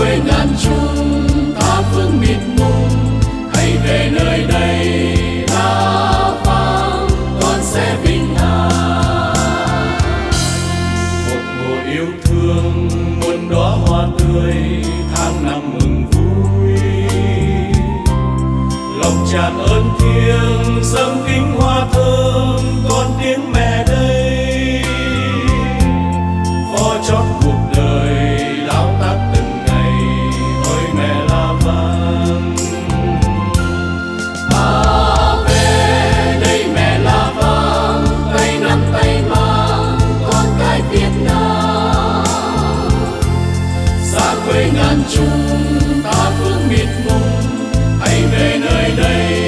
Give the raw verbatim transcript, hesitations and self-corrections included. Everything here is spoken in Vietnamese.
quê ngàn trùng tha phương mịt mùng, hãy về nơi đây lá vàng con sẽ bình an. Một mùa yêu thương muôn đóa hoa tươi, tháng năm mừng vui, lòng tràn ơn thiêng dâng kính hoa thơm con tiếng mẹ đây. Phó chót cuộc đời lao tác từng ngày, ôi mẹ lá vàng. À về đây mẹ lá vàng, tay nắm tay mang con cái Việt Nam. Xa quê ngàn trùng tha phương mịt mùng, hãy về nơi đây